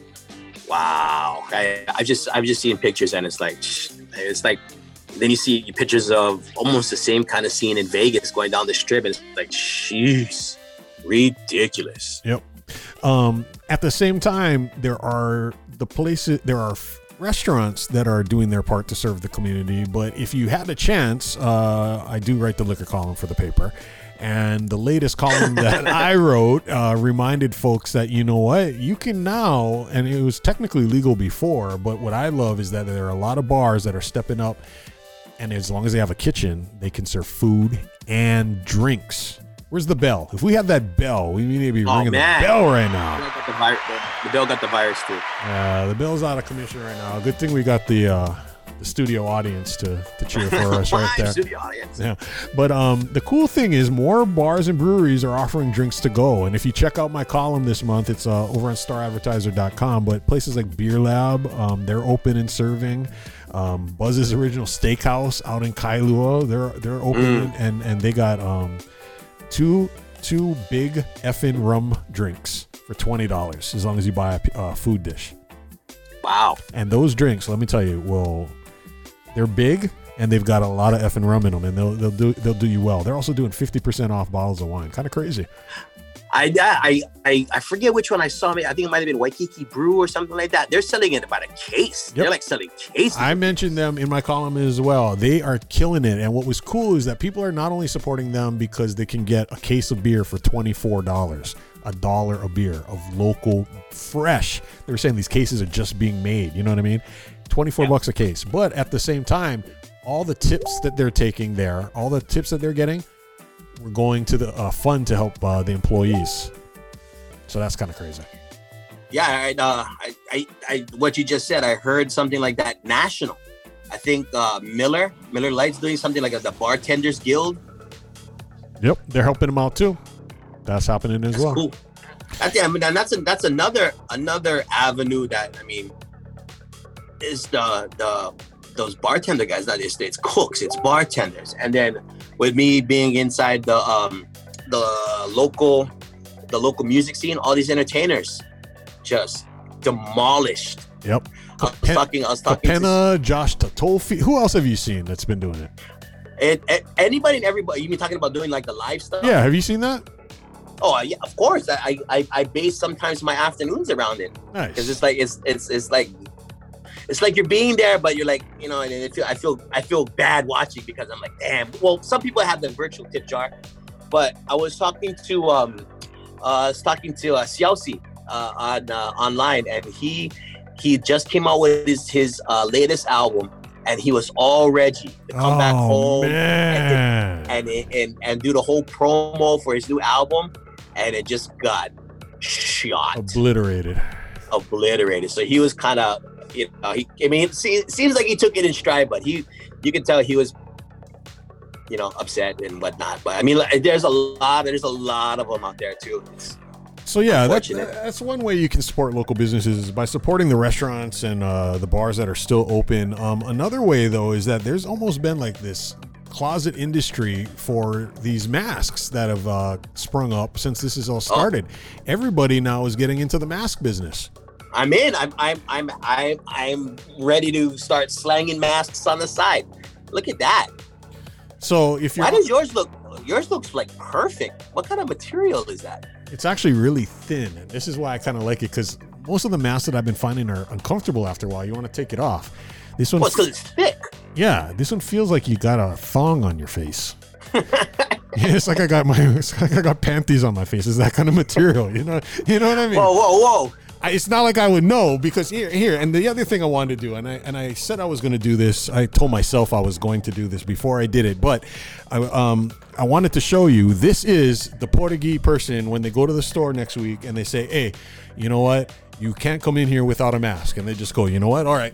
Wow. I, I've just I've just seen pictures, and it's like, it's like, then you see pictures of almost the same kind of scene in Vegas going down the strip, and it's like, jeez, ridiculous. Yep. Um, at the same time, there are the places, there are f- restaurants that are doing their part to serve the community. But if you had a chance, uh, I do write the liquor column for the paper. And the latest column that I wrote uh, reminded folks that, you know what, you can now, and it was technically legal before, but what I love is that there are a lot of bars that are stepping up. And as long as they have a kitchen, they can serve food and drinks. Where's the bell? If we had that bell, we need to be Oh, ringing man. the bell right The now. bill got the, vi- the, the bill got the virus too. Uh, the bell's out of commission right now. Good thing we got the uh, the studio audience to, to cheer for us right there. Studio audience. Yeah, but um, the cool thing is more bars and breweries are offering drinks to go. And if you check out my column this month, it's uh, over on star advertiser dot com. But places like Beer Lab, um, they're open and serving. Um, Buzz's Original Steakhouse out in Kailua, they're they're open, Mm. and and they got um, two two big effing rum drinks for twenty dollars as long as you buy a p- uh, food dish. Wow. And those drinks, let me tell you, will they're big and they've got a lot of effing rum in them, and they'll they'll do they'll do you well. They're also doing fifty percent off bottles of wine. Kind of crazy. I, I I I forget which one I saw. I think it might have been Waikiki Brew or something like that. They're selling it about a case. Yep. They're like selling cases. I mentioned them in my column as well. They are killing it. And what was cool is that people are not only supporting them because they can get a case of beer for twenty-four dollars, a dollar a beer of local, fresh. They were saying these cases are just being made. You know what I mean? twenty-four Yeah. bucks a case. But at the same time, all the tips that they're taking there, all the tips that they're getting, we're going to the uh, fund to help uh, the employees. So that's kind of crazy. Yeah, I, uh, I, I, I, what you just said, I heard something like that national. I think uh, Miller, Miller Lite's doing something like a, the Bartenders Guild. Yep, they're helping them out too. That's happening as That's well. cool. That's, I mean, and that's a, that's another another avenue that I mean is the the those bartender guys. Not it's, it's cooks, it's bartenders, and then with me being inside the um the local the local music scene, all these entertainers just demolished. Yep. I was talking. I was talking. to Capenna, Josh Totolfi. Who else have you seen that's been doing it? And, and anybody and everybody, you mean talking about doing like the live stuff? Yeah, have you seen that? Oh yeah, of course. I I, I base sometimes my afternoons around it because Nice. it's like it's it's it's like it's like you're being there, but you're like you know, and it feel, I feel I feel bad watching because I'm like, damn. Well, some people have the virtual tip jar, but I was talking to um uh I was talking to uh, Xiaoxi uh, on uh, online, and he he just came out with his his uh, latest album. And he was all ready to come oh, back home man. and, and and and do the whole promo for his new album, and it just got shot, Obliterated. obliterated. So he was kind of, you know, he, I mean, it se- seems like he took it in stride, but he, you can tell he was, you know, upset and whatnot. But I mean, like, there's a lot, there's a lot of them out there too. It's, So yeah, that's, Unfortunate. that's one way you can support local businesses is by supporting the restaurants and uh, the bars that are still open. Um, another way though is that there's almost been like this closet industry for these masks that have uh, sprung up since this has all started. Everybody now is getting into the mask business. I'm in. I'm I'm I'm I'm I'm ready to start slanging masks on the side. Look at that. So if you're, Why does yours look? Yours looks like perfect. What kind of material is that? it's actually really thin, and this is why I kind of like it because most of the masks that I've been finding are uncomfortable after a while. You want to take it off. This one, Well, it's because it's thick. yeah, this one feels like you got a thong on your face. Yeah, it's like I got my, it's like I got panties on my face. It's that kind of material, you know, you know what I mean? Whoa, whoa, whoa! I, it's not like I would know because here, here, and the other thing I wanted to do, and I and I said I was going to do this. I told myself I was going to do this before I did it, but I um I wanted to show you. This is the Portuguese person when they go to the store next week and they say, "Hey, you know what? You can't come in here without a mask," and they just go, "You know what? All right,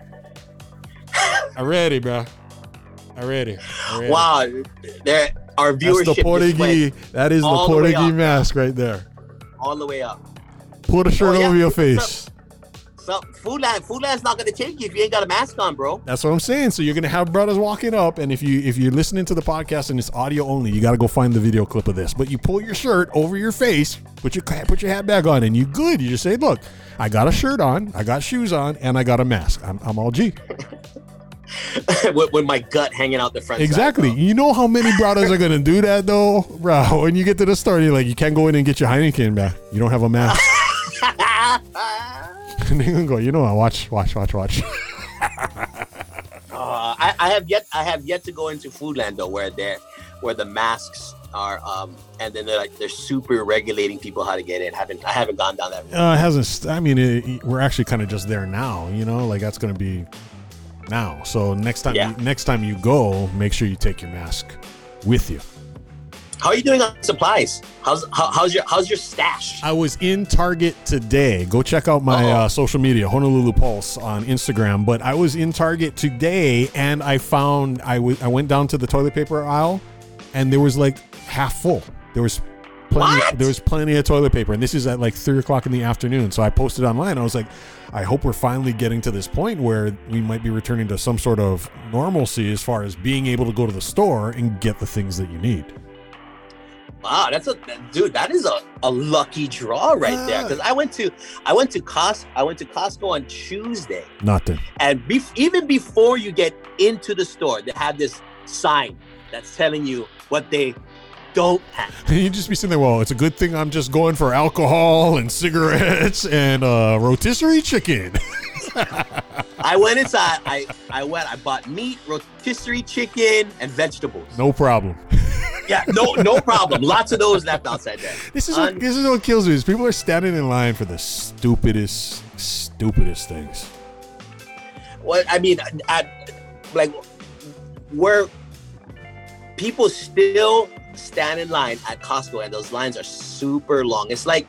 I'm ready, bro. I'm ready." I'm ready. Wow, there our That's viewership the just Portuguese. went That is the all the way Portuguese up. mask right there. all the way up. Put a shirt Oh, yeah. over your face. So Foodland, Foodland's not gonna take you if you ain't got a mask on, bro. That's what I'm saying. So you're gonna have brothers walking up, and if you if you're listening to the podcast and it's audio only, you got to go find the video clip of this. But you pull your shirt over your face, put your put your hat back on, and you good. You just say, "Look, I got a shirt on, I got shoes on, and I got a mask. I'm I'm all G." with, with my gut hanging out the front. side, Exactly. bro. You know how many brothers are gonna do that though, bro? When you get to the store, you're like, you can't go in and get your Heineken back. You don't have a mask. And they're gonna go, you know what? Watch, watch, watch, watch. Uh, I, I have yet I have yet to go into Foodland though, where they're where the masks are, um, and then they're like they're super regulating people how to get in. Haven't I haven't gone down that road. Uh, it hasn't. st- I mean, it, we're actually kind of just there now. You know, like that's gonna be now. So next time, Yeah. you, next time you go, make sure you take your mask with you. How are you doing on supplies? How's how, how's your how's your stash? I was in Target today. Go check out my uh, social media, Honolulu Pulse on Instagram. But I was in Target today, and I found I, w- I went down to the toilet paper aisle, and there was like half full. There was plenty. What? There was plenty of toilet paper, and this is at like three o'clock in the afternoon. So I posted online. I was like, I hope we're finally getting to this point where we might be returning to some sort of normalcy as far as being able to go to the store and get the things that you need. Wow, that's a dude. That is a, a lucky draw right there. Because I went to I went to Costco. I went to Costco on Tuesday. Nothing. And be, even before you get into the store, they have this sign that's telling you what they don't have. You just be sitting there. Well, it's a good thing I'm just going for alcohol and cigarettes and uh, rotisserie chicken. I went inside. I I went. I bought meat, rotisserie chicken, and vegetables. No problem. Yeah, no, no problem. Lots of those left outside there. This is what, this is what kills me. Is people are standing in line for the stupidest, stupidest things. Well, I mean, at, like, where people still stand in line at Costco, and those lines are super long. It's like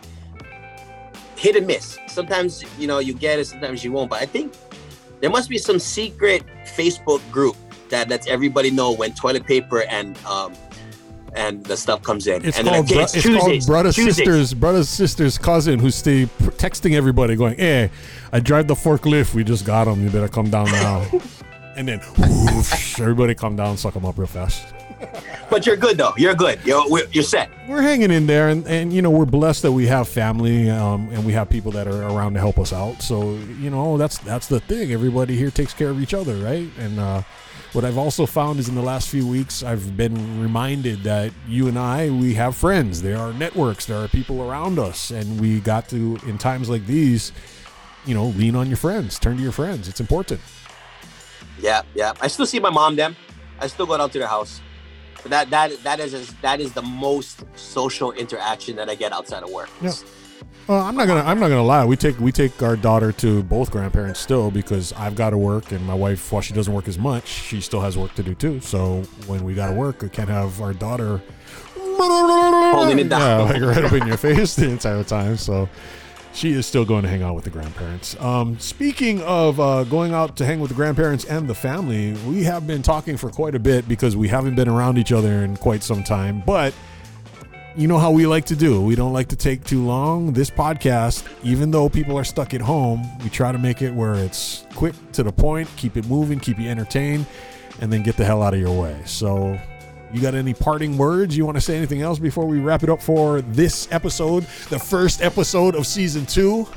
hit and miss. Sometimes, you know, you get it, sometimes you won't. But I think there must be some secret Facebook group that lets everybody know when toilet paper and um, and the stuff comes in. It's and called, then, okay, bro- it's it's Tuesdays, called brother Tuesdays. sisters, brother sisters cousin who's stay pr- texting everybody going, hey, I drive the forklift. We just got him. You better come down now. And then whoosh, everybody come down, suck them up real fast. But you're good though. You're good. You're we're, you're set. We're hanging in there, and, and you know, we're blessed that we have family, um, and we have people that are around to help us out. So, you know, that's that's the thing. Everybody here takes care of each other, right? And uh, what I've also found is in the last few weeks, I've been reminded that you and I, we have friends. There are networks. There are people around us, and we got to, in times like these, you know, lean on your friends. Turn to your friends. It's important. Yeah, yeah. I still see my mom. Them. I still go down to their house. But that that that is just, that is the most social interaction that I get outside of work. Yeah. Well, I'm not gonna. I'm not gonna lie. We take we take our daughter to both grandparents still because I've got to work, and my wife, while she doesn't work as much, she still has work to do too. So when we got to work, we can't have our daughter holding it down, yeah, like right up in your face the entire time. So she is still going to hang out with the grandparents. Um, speaking of uh, going out to hang with the grandparents and the family, we have been talking for quite a bit because we haven't been around each other in quite some time, but. You know how we like to do. We don't like to take too long. This podcast, even though people are stuck at home, we try to make it where it's quick, to the point, keep it moving, keep you entertained, and then get the hell out of your way. So you got any parting words? You want to say anything else before we wrap it up for this episode, the first episode of season two?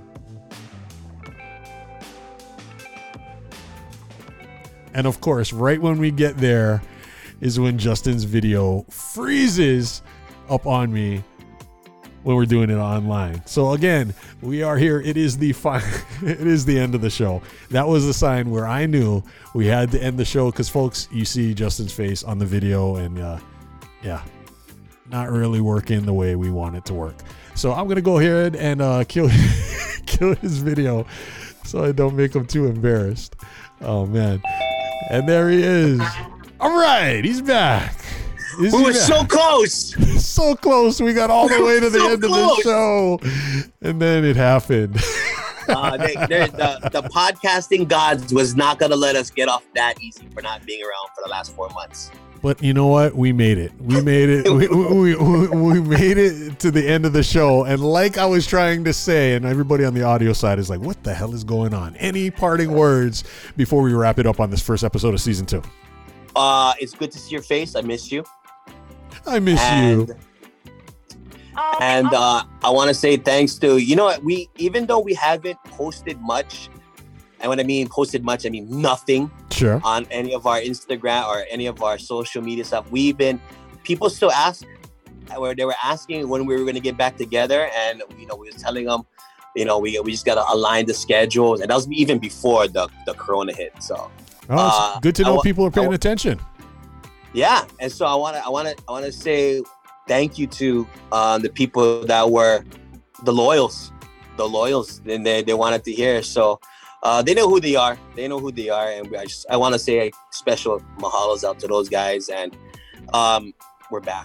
And of course, right when we get there is when Justin's video freezes up on me when we're doing it online. So again, we are here. It is the fi- it is the end of the show. That was the sign where I knew we had to end the show because, folks, you see Justin's face on the video, and uh, yeah, not really working the way we want it to work. So I'm gonna go ahead and uh, kill kill his video so I don't make him too embarrassed. Oh man, and there he is. All right, he's back. Is we were back? so close. So close. We got all the way to the So end close. of the show. And then it happened. Uh, they, they're- the, the podcasting gods was not going to let us get off that easy for not being around for the last four months. But you know what? We made it. We made it. We, we, we, we made it to the end of the show. And like I was trying to say, and everybody on the audio side is like, what the hell is going on? Any parting words before we wrap it up on this first episode of season two? Uh, it's good to see your face. I miss you. I miss and, you. And uh, I want to say thanks to, you know what, we, even though we haven't posted much, and when I mean posted much, I mean nothing Sure. on any of our Instagram or any of our social media stuff. We've been, people still ask, where they were asking when we were going to get back together, and, you know, we were telling them, you know, we we just got to align the schedules, and that was even before the, the corona hit, so. Oh, it's uh, good to know I wa- people are paying I- attention. Yeah, and so I want to, I want to, I want to say thank you to um, the people that were the loyals, the loyals, and they, they wanted to hear. So uh, they know who they are. They know who they are, and we, I just I want to say a special mahalos out to those guys, and um, we're back.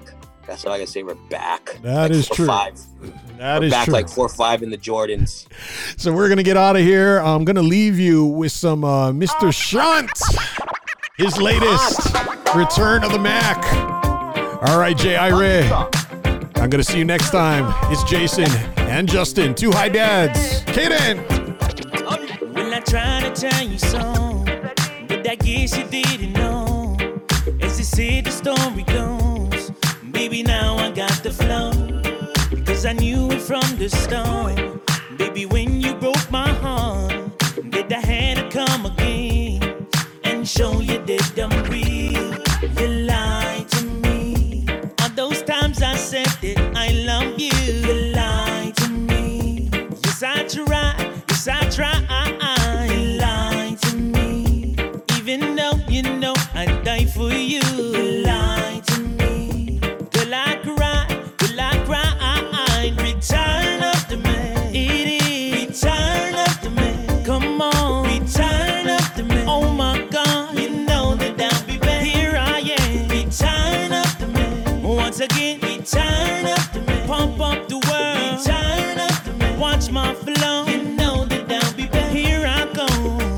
That's all I can say. We're back. That like is four, true. Five. That we're is back true. like four or five in the Jordans. So we're gonna get out of here. I'm gonna leave you with some uh, Mister Shunt, his latest Return of the Mac. All right, Jay Ire. I'm gonna see you next time. It's Jason and Justin, two high dads. Kaden. Well, I try to tell you so, but I guess you didn't know. As they say, the story goes. Baby, now I got the flow, because I knew it from the start. Baby, when you broke my heart, that I had to come again and show you that I'm real. You lied to me. All those times I said that I love you. You lied to me. Yes, I tried. Yes, I tried. You lied to me. Even though you know I'd die for you. You lied to me. Girl, I cried. Girl, I cried. Return of the man. It is. Return of the man. Come on. Return of the man. Oh my God. You know that I'll be back. Here I am. Return of the man. Once again. Return of the man. Pump up the world. Return of the man. Watch my flow. You know that I'll be back. Here I go.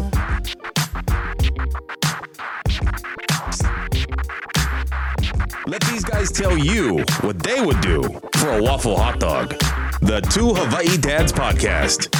Let these guys tell you what they would do for a waffle hot dog. The Two Hawaii Dads Podcast.